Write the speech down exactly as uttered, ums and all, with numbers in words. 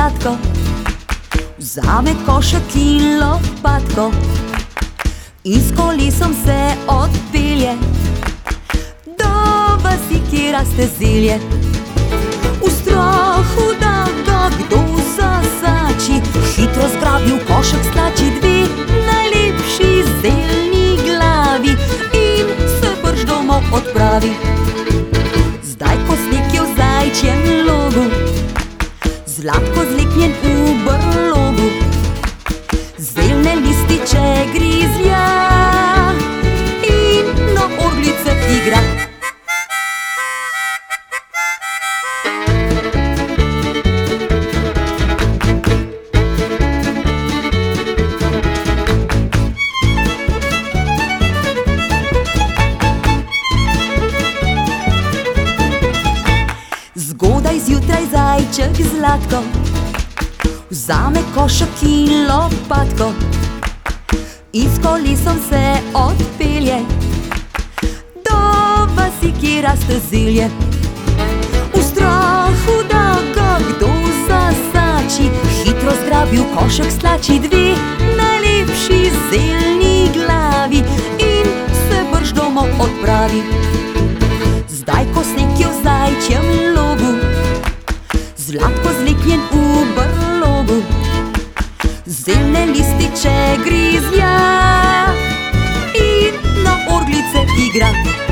zlatko, vzame košek in lopatko in s kolesom se odpelje do vasi, kjer raste zelje. V strahu, da ga kdo zasači, hitro zgrabi v košek slači dve najlepši zeljni glavi in se brž domov odpravi. Zdaj, ko sneg je v zajčjem logu, zlatko zleknjen v brlogu, zeljne lističe grizlja in na orglice igra. Zgodaj zjutraj zajček zlatko vzame košek in lopatko in s kolesom se odpelje do vasi, kjer raste zelje. V strahu, da ga kdo zasači, hitro zgrabi v košek slači dve najlepši zeljni glavi in se brž domov odpravi. Zdaj, ko sneg je v zajčjem logu, zlatko zleknjen v brlogu, zeljne lističe grizlja in na orglice igra.